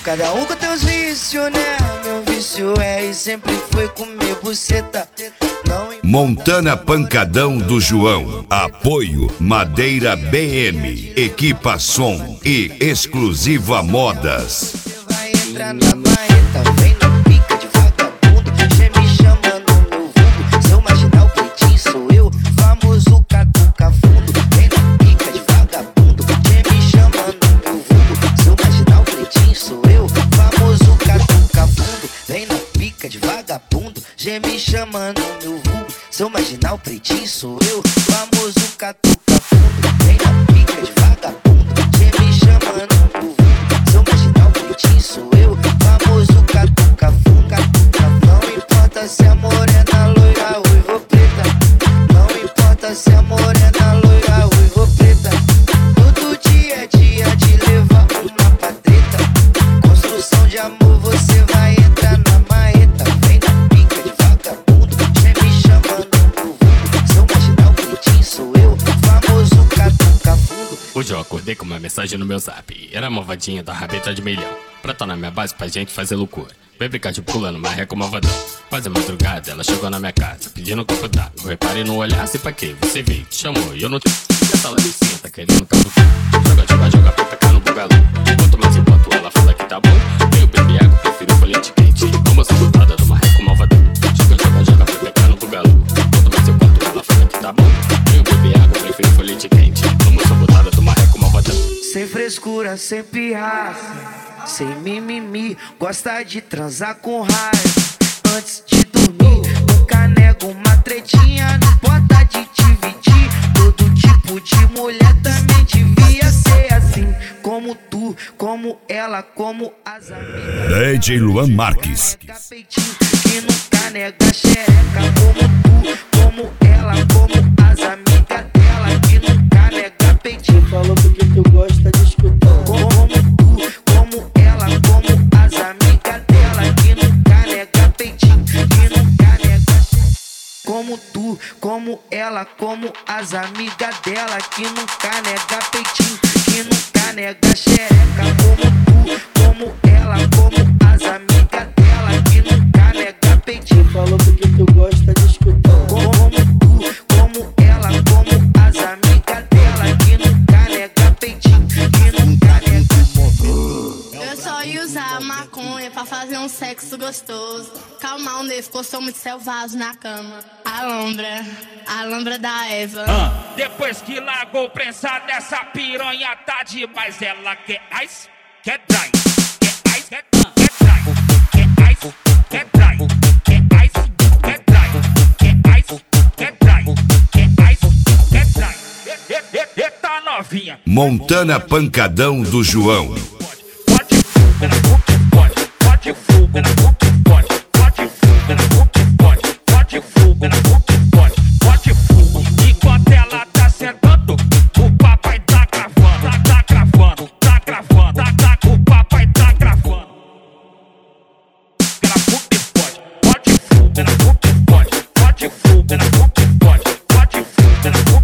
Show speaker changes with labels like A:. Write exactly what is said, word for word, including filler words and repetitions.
A: Cada um com teus vícios, né? Meu vício é e sempre foi comer buceta. Não...
B: Montana Pancadão do João. Apoio Madeira B M, Equipa Som e Exclusiva Modas.
A: Você vai entrar na marreta, vem na pica de vagabundo. Cê me chama no meu vulgo, seu marginal pretinho sou eu, famoso catuca fundo. Vem na pica de vagabundo, cê me chama no meu vulgo, seu marginal pretinho sou eu, famoso catuca fundo. Vem na pica de vagabundo, cê me chama no meu vulgo, seu marginal pretinho sou eu, famoso catuca fundo. Vem na pica de vagabundo, cê me chama no meu vulgo, seu marginal pretinho sou eu, famoso catuca fundo, catuca. Não importa se é morena, loira, ruiva ou preta. Não importa se é morena, loira, ruiva ou preta. Todo dia é dia de levar uma pra treta. Construção de amor, você vai entrar na marreta. Vem na pica de vagabundo, cê me chama no meu vulgo, seu marginal pretinho sou eu, famoso catuca fundo.
C: Hoje eu acordei com uma mensagem no meu zap. Era a malvadinha da rabeta de milhão, pra tá na minha base pra gente fazer loucura. Vem brincar de pula no marreco malvadão. Quase madrugada ela chegou na minha casa pedindo copo d'água. Eu reparei no olhar, sei pra quê, você veio, te chamou e eu não te... Essa laricinha tá querendo caducar. Joga, joga, joga pra pecar no bugalão. Quanto mais enquanto ela fala que tá bom, veio beber água, prefiro folhete quente. Como essa botada do marreco malvadão. Joga, joga, joga pra pecar no bugalão. Quanto mais enquanto ela fala que tá bom, veio beber água, prefiro folhete quente. Como essa botada do marreco malvadão.
A: Sem frescura, sem pirraça, sem mimimi, gosta de transar com raiva antes de dormir. Nunca nego uma tretinha, não importa de dividir. Todo tipo de mulher também devia ser assim, como tu, como ela, como as amigas.
B: D J Luan Marques.
A: Que nunca nega xereca, como tu, como ela, como as amigas dela. Que nunca nega peitinho.
D: Falou porque tu gosta de escutar.
A: Como tu, como ela, como as amigas dela. Que nunca nega peitinho, que nunca nega. Como tu, como ela, como as amigas dela. Que nunca nega peitinho, que nunca nega xereca. Como tu, como ela, como as amigas dela. Que nunca nega peitinho.
D: Falou porque tu gosta de escutar.
A: Como tu, como ela, como as amigas dela. Que nunca nega peitinho, que nunca nega.
E: Eu só ia usar maconha pra fazer um sexo gostoso. Calmar um ficou, sou muito selvagem na cama. Alambra, alambra da Eva.
F: Ah, depois que largou prensa dessa piranha tá demais. Ela quer ice, quer dry, quer ice, quer, quer dry, quer ice, quer dry, quer ice, quer dry, quer ice, quer dry, quer ice, quer dry. Eita novinha.
B: Montana Pancadão do João.
F: Pode fuga na boca, pode, pode fuga na boca, pode, pode fuga na boca, pode, pode fuga na boca, pode, pode fuga. Enquanto ela tá sentando, o papai tá gravando, tá gravando, tá gravando, tá, tá, o papai tá gravando. Na boca pode, pode fuga na boca, pode, pode fuga na boca, pode, pode fuga na boca.